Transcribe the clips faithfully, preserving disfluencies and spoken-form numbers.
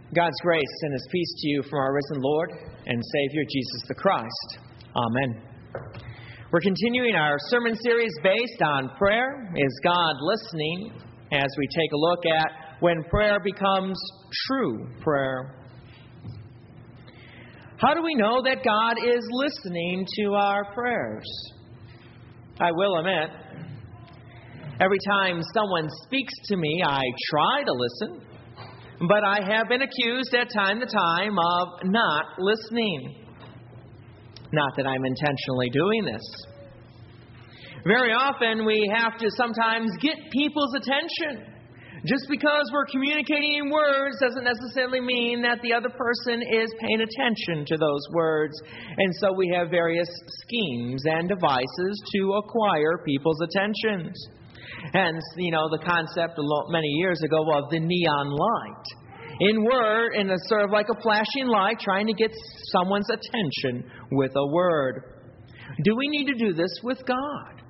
God's grace and His peace to you from our risen Lord and Savior, Jesus the Christ. Amen. We're continuing our sermon series based on prayer. Is God listening? As we take a look at when prayer becomes true prayer. How do we know that God is listening to our prayers? I will admit, every time someone speaks to me, I try to listen. But I have been accused at time to time of not listening. Not that I'm intentionally doing this. Very often we have to sometimes get people's attention. Just because we're communicating in words doesn't necessarily mean that the other person is paying attention to those words. And so we have various schemes and devices to acquire people's attentions. Hence, you know, the concept many years ago of the neon light. In word, in a sort of like a flashing light, trying to get someone's attention with a word. Do we need to do this with God?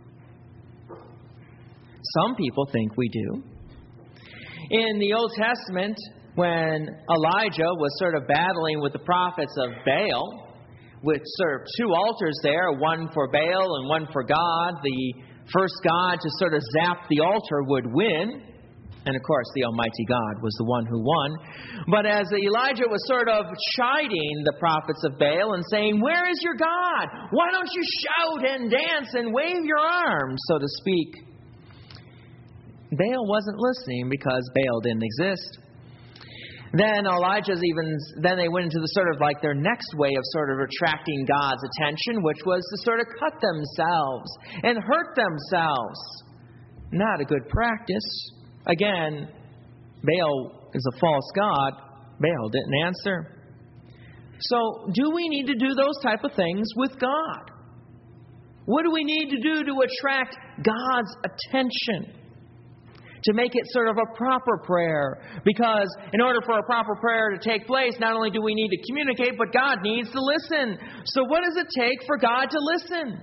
Some people think we do. In the Old Testament, when Elijah was sort of battling with the prophets of Baal, with sort of two altars there, one for Baal and one for God, the first god to sort of zap the altar would win. And of course, the Almighty God was the one who won. But as Elijah was sort of chiding the prophets of Baal and saying, "Where is your God? Why don't you shout and dance and wave your arms," so to speak? Baal wasn't listening because Baal didn't exist. Then Elijah's even, then they went into the sort of like their next way of sort of attracting God's attention, which was to sort of cut themselves and hurt themselves. Not a good practice. Again, Baal is a false god. Baal didn't answer. So, do we need to do those type of things with God? What do we need to do to attract God's attention? To make it sort of a proper prayer. Because in order for a proper prayer to take place, not only do we need to communicate, but God needs to listen. So what does it take for God to listen?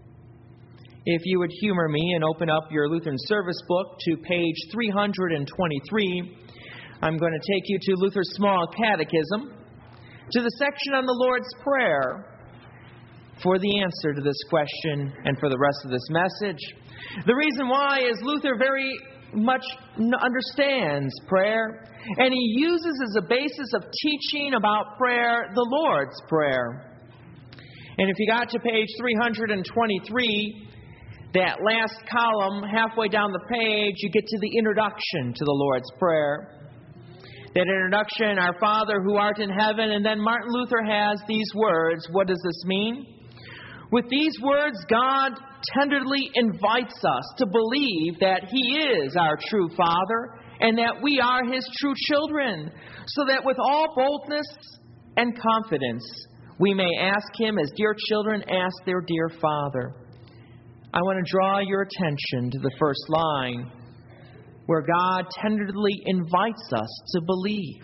If you would humor me and open up your Lutheran service book to page three hundred twenty-three, I'm going to take you to Luther's Small Catechism, to the section on the Lord's Prayer, for the answer to this question and for the rest of this message. The reason why is Luther very much understands prayer, and he uses as a basis of teaching about prayer the Lord's Prayer. And if you got to page three hundred twenty-three, that last column, halfway down the page, you get to the introduction to the Lord's Prayer. That introduction, "Our Father who art in heaven," and then Martin Luther has these words. What does this mean? With these words, God tenderly invites us to believe that He is our true Father and that we are His true children, so that with all boldness and confidence we may ask Him as dear children ask their dear Father. I want to draw your attention to the first line, where God tenderly invites us to believe.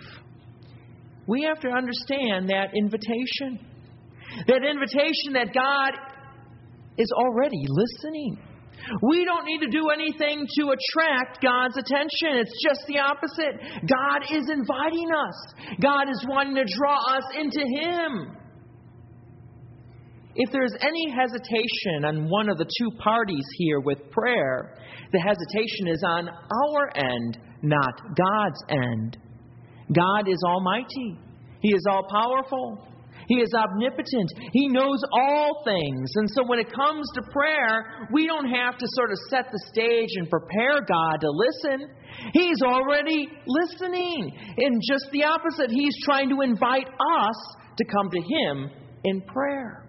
We have to understand that invitation. That invitation that God is already listening. We don't need to do anything to attract God's attention. It's just the opposite. God is inviting us. God is wanting to draw us into Him. If there's any hesitation on one of the two parties here with prayer, the hesitation is on our end, not God's end. God is almighty. He is all-powerful. He is omnipotent. He knows all things. And so when it comes to prayer, we don't have to sort of set the stage and prepare God to listen. He's already listening. And just the opposite, He's trying to invite us to come to Him in prayer.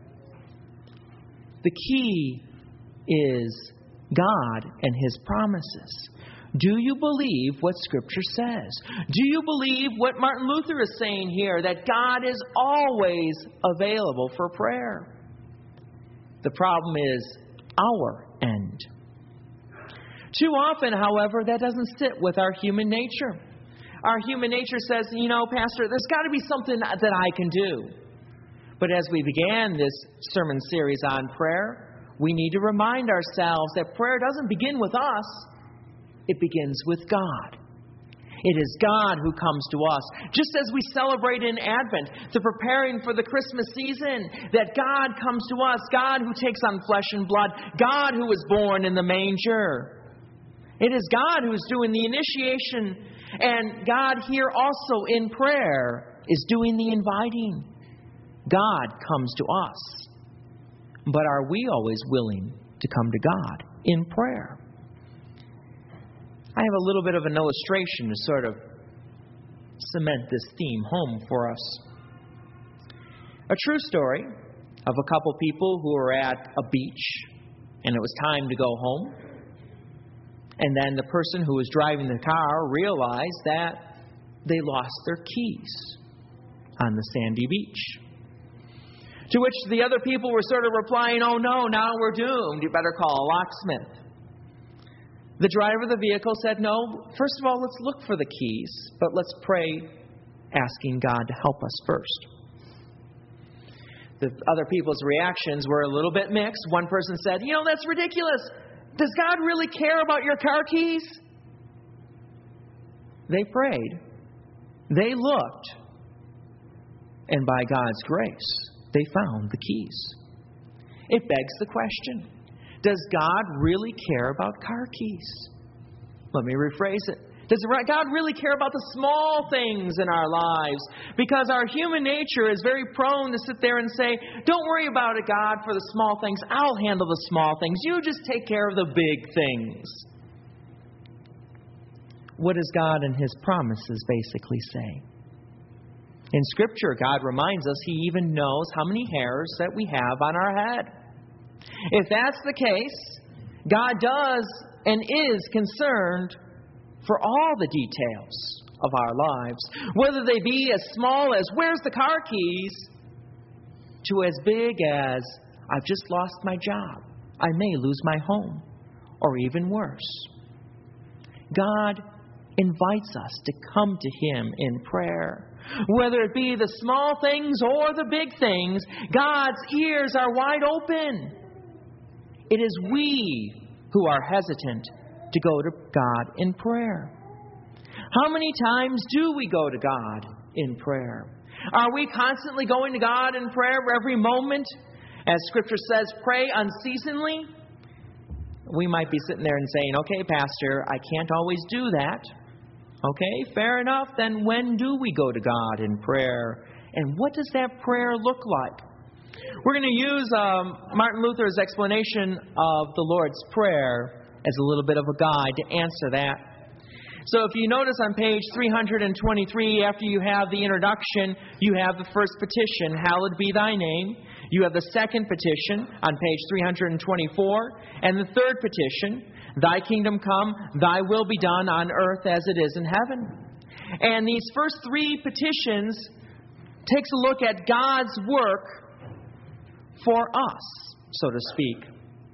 The key is God and His promises. Do you believe what Scripture says? Do you believe what Martin Luther is saying here, that God is always available for prayer? The problem is our end. Too often, however, that doesn't sit with our human nature. Our human nature says, you know, Pastor, there's got to be something that I can do. But as we began this sermon series on prayer, we need to remind ourselves that prayer doesn't begin with us. It begins with God. It is God who comes to us. Just as we celebrate in Advent, the preparing for the Christmas season, that God comes to us, God who takes on flesh and blood, God who was born in the manger. It is God who is doing the initiation, and God here also in prayer is doing the inviting. God comes to us. But are we always willing to come to God in prayer? I have a little bit of an illustration to sort of cement this theme home for us. A true story of a couple people who were at a beach, and it was time to go home. And then the person who was driving the car realized that they lost their keys on the sandy beach. To which the other people were sort of replying, "Oh no, now we're doomed. You better call a locksmith." The driver of the vehicle said, "No, first of all, let's look for the keys, but let's pray, asking God to help us first." The other people's reactions were a little bit mixed. One person said, "You know, that's ridiculous. Does God really care about your car keys?" They prayed. They looked. And by God's grace, they found the keys. It begs the question, does God really care about car keys? Let me rephrase it. Does God really care about the small things in our lives? Because our human nature is very prone to sit there and say, "Don't worry about it, God, for the small things. I'll handle the small things. You just take care of the big things." What does God and His promises basically say? In Scripture, God reminds us He even knows how many hairs that we have on our head. If that's the case, God does and is concerned for all the details of our lives, whether they be as small as "where's the car keys?" to as big as "I've just lost my job. I may lose my home," or even worse. God invites us to come to Him in prayer. Whether it be the small things or the big things, God's ears are wide open. It is we who are hesitant to go to God in prayer. How many times do we go to God in prayer? Are we constantly going to God in prayer every moment? As Scripture says, pray unceasingly. We might be sitting there and saying, "Okay, Pastor, I can't always do that." Okay, fair enough. Then when do we go to God in prayer? And what does that prayer look like? We're going to use um, Martin Luther's explanation of the Lord's Prayer as a little bit of a guide to answer that. So if you notice on page three hundred twenty-three, after you have the introduction, you have the first petition, "Hallowed be thy name." You have the second petition on page three hundred twenty-four. And the third petition, "Thy kingdom come, thy will be done on earth as it is in heaven." And these first three petitions takes a look at God's work for us, so to speak.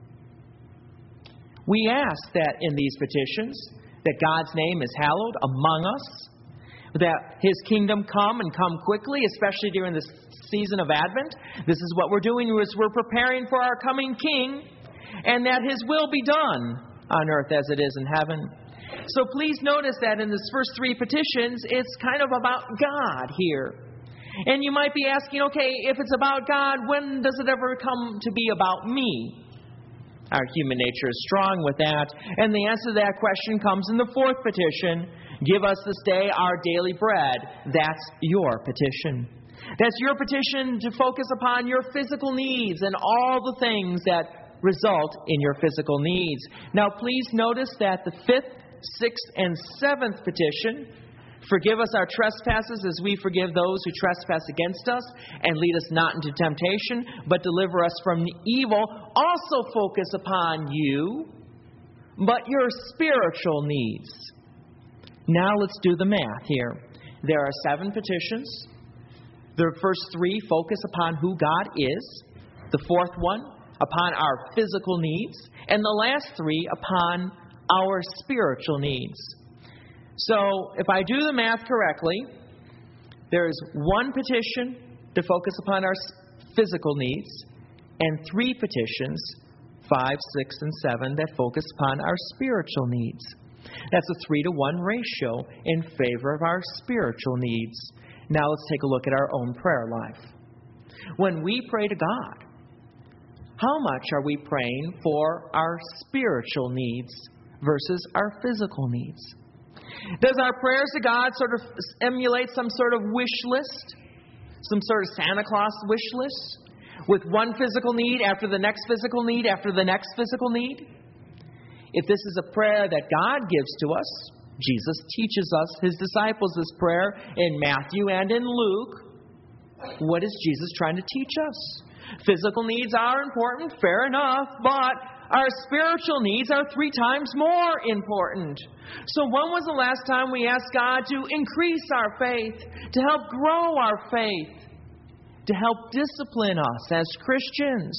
We ask that in these petitions, that God's name is hallowed among us, that His kingdom come and come quickly, especially during this season of Advent. This is what we're doing, is we're preparing for our coming King, and that His will be done on earth as it is in heaven. So please notice that in these first three petitions, it's kind of about God here. And you might be asking, okay, if it's about God, when does it ever come to be about me? Our human nature is strong with that. And the answer to that question comes in the fourth petition. "Give us this day our daily bread." That's your petition. That's your petition to focus upon your physical needs and all the things that result in your physical needs. Now, please notice that the fifth, sixth, and seventh petition, "Forgive us our trespasses as we forgive those who trespass against us, and lead us not into temptation, but deliver us from evil," also focus upon you, but your spiritual needs. Now let's do the math here. There are seven petitions. The first three focus upon who God is. The fourth one upon our physical needs. And the last three upon our spiritual needs. So, if I do the math correctly, there's one petition to focus upon our physical needs, and three petitions, five, six, and seven, that focus upon our spiritual needs. That's a three to one ratio in favor of our spiritual needs. Now let's take a look at our own prayer life. When we pray to God, how much are we praying for our spiritual needs versus our physical needs? Does our prayers to God sort of emulate some sort of wish list? Some sort of Santa Claus wish list? With one physical need after the next physical need after the next physical need? If this is a prayer that God gives to us, Jesus teaches us, His disciples, this prayer in Matthew and in Luke. What is Jesus trying to teach us? Physical needs are important, fair enough, but our spiritual needs are three times more important. So when was the last time we asked God to increase our faith, to help grow our faith, to help discipline us as Christians?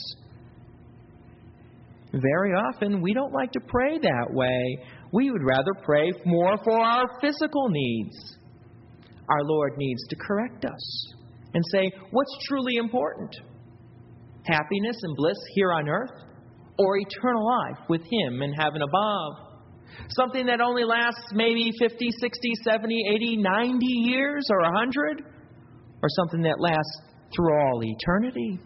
Very often, we don't like to pray that way. We would rather pray more for our physical needs. Our Lord needs to correct us and say, what's truly important? Happiness and bliss here on earth, or eternal life with Him in heaven above? Something that only lasts maybe fifty, sixty, seventy, eighty, ninety years or one hundred? Or something that lasts through all eternity?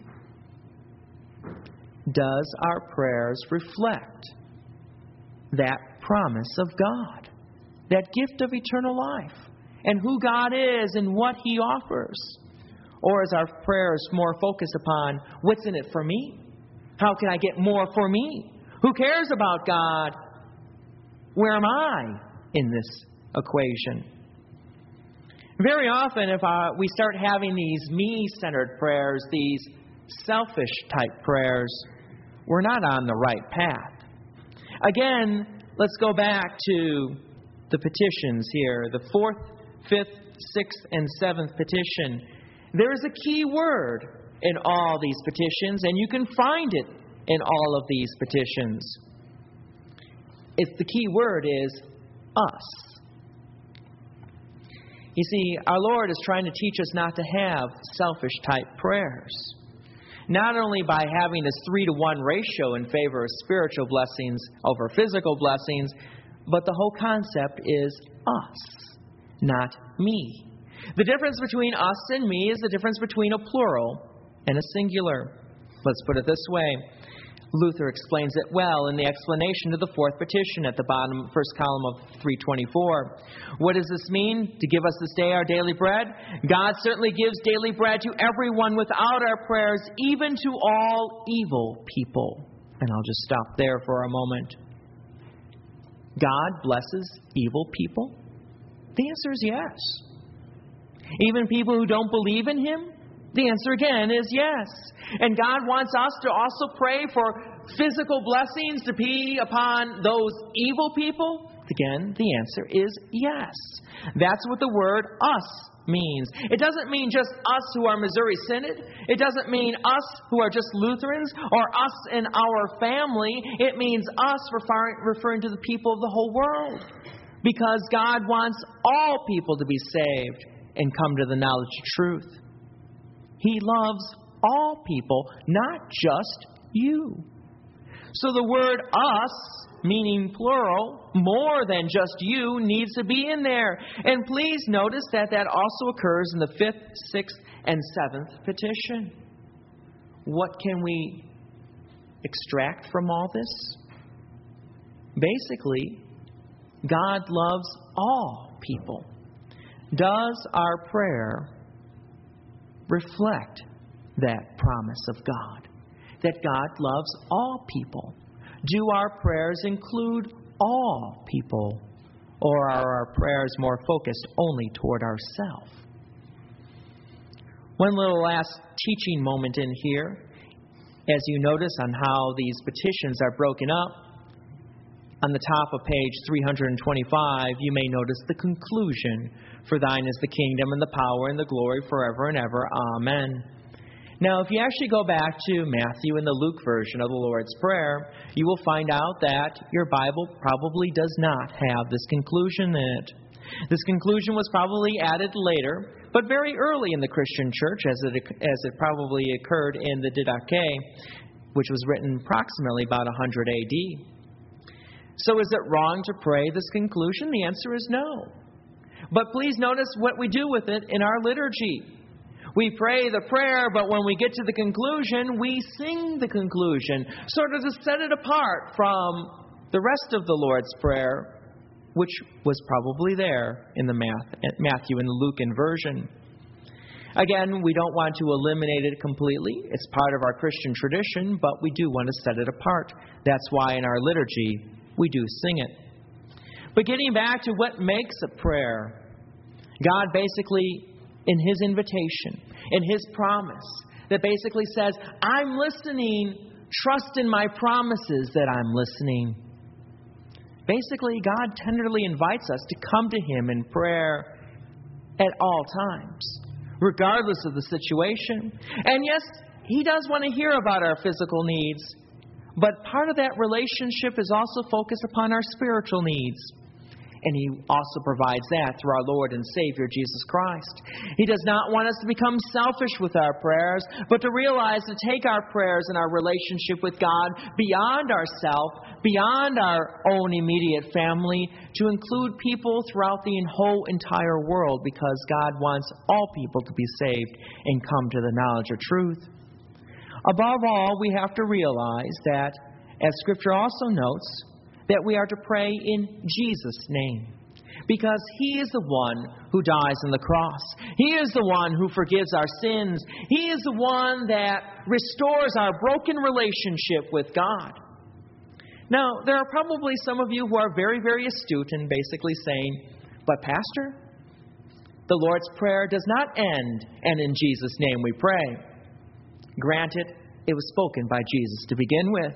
Does our prayers reflect that promise of God, that gift of eternal life, and who God is and what He offers? Or is our prayers more focused upon what's in it for me? How can I get more for me? Who cares about God? Where am I in this equation? Very often, if uh, we start having these me-centered prayers, these selfish-type prayers, we're not on the right path. Again, let's go back to the petitions here. The fourth, fifth, sixth, and seventh petition. There is a key word in all these petitions, and you can find it in all of these petitions. It's the key word is us. You see, our Lord is trying to teach us not to have selfish-type prayers. Not only by having this three to one ratio in favor of spiritual blessings over physical blessings, but the whole concept is us, not me. The difference between us and me is the difference between a plural and a singular. Let's put it this way. Luther explains it well in the explanation of the fourth petition at the bottom, first column of three twenty-four. What does this mean? To give us this day our daily bread? God certainly gives daily bread to everyone without our prayers, even to all evil people. And I'll just stop there for a moment. God blesses evil people? The answer is yes. Even people who don't believe in Him? The answer again is yes. And God wants us to also pray for physical blessings to be upon those evil people? Again, the answer is yes. That's what the word us means. It doesn't mean just us who are Missouri Synod. It doesn't mean us who are just Lutherans or us in our family. It means us referring, referring to the people of the whole world. Because God wants all people to be saved and come to the knowledge of truth. He loves all people, not just you. So the word us, meaning plural, more than just you, needs to be in there. And please notice that that also occurs in the fifth, sixth, and seventh petition. What can we extract from all this? Basically, God loves all people. Does our prayer reflect that promise of God? That God loves all people? Do our prayers include all people? Or are our prayers more focused only toward ourselves? One little last teaching moment in here. As you notice on how these petitions are broken up, on the top of page three twenty-five, you may notice the conclusion. For thine is the kingdom and the power and the glory forever and ever. Amen. Now, if you actually go back to Matthew and the Luke version of the Lord's Prayer, you will find out that your Bible probably does not have this conclusion in it. This conclusion was probably added later, but very early in the Christian church, as it, as it probably occurred in the Didache, which was written approximately about one hundred A D. So is it wrong to pray this conclusion? The answer is no. But please notice what we do with it in our liturgy. We pray the prayer, but when we get to the conclusion, we sing the conclusion, sort of to set it apart from the rest of the Lord's Prayer, which was probably there in the Matthew and the Lucan version. Again, we don't want to eliminate it completely. It's part of our Christian tradition, but we do want to set it apart. That's why in our liturgy, we do sing it. But getting back to what makes a prayer, God basically, in His invitation, in His promise, that basically says, I'm listening, trust in my promises that I'm listening. Basically, God tenderly invites us to come to Him in prayer at all times, regardless of the situation. And yes, He does want to hear about our physical needs, but part of that relationship is also focused upon our spiritual needs. And He also provides that through our Lord and Savior, Jesus Christ. He does not want us to become selfish with our prayers, but to realize to take our prayers and our relationship with God beyond ourselves, beyond our own immediate family, to include people throughout the whole entire world, because God wants all people to be saved and come to the knowledge of truth. Above all, we have to realize that, as Scripture also notes, that we are to pray in Jesus' name, because He is the one who dies on the cross. He is the one who forgives our sins. He is the one that restores our broken relationship with God. Now, there are probably some of you who are very, very astute in basically saying, but Pastor, the Lord's Prayer does not end, and in Jesus' name we pray. Granted, it was spoken by Jesus to begin with.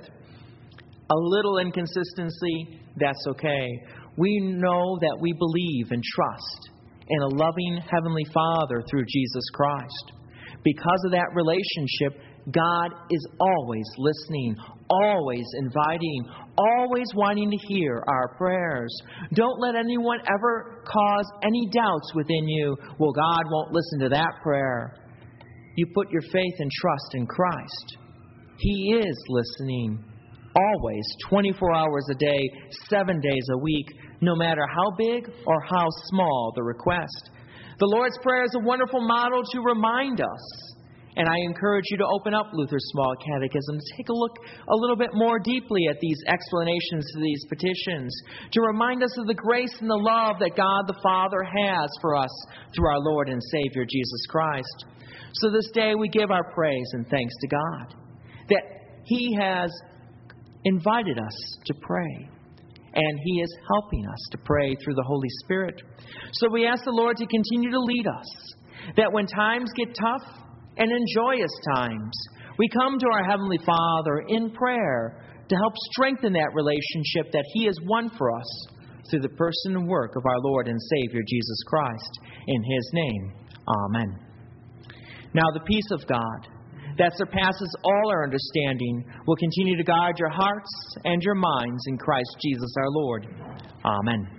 A little inconsistency, that's okay. We know that we believe and trust in a loving Heavenly Father through Jesus Christ. Because of that relationship, God is always listening, always inviting, always wanting to hear our prayers. Don't let anyone ever cause any doubts within you. Well, God won't listen to that prayer. You put your faith and trust in Christ. He is listening. Always, twenty-four hours a day, seven days a week, no matter how big or how small the request. The Lord's Prayer is a wonderful model to remind us. And I encourage you to open up Luther's Small Catechism to take a look a little bit more deeply at these explanations to these petitions, to remind us of the grace and the love that God the Father has for us through our Lord and Savior, Jesus Christ. So this day we give our praise and thanks to God that He has invited us to pray, and He is helping us to pray through the Holy Spirit. So we ask the Lord to continue to lead us, that when times get tough and in joyous times, we come to our Heavenly Father in prayer to help strengthen that relationship that He has won for us through the person and work of our Lord and Savior, Jesus Christ. In His name, amen. Now the peace of God, that surpasses all our understanding, will continue to guard your hearts and your minds in Christ Jesus our Lord. Amen.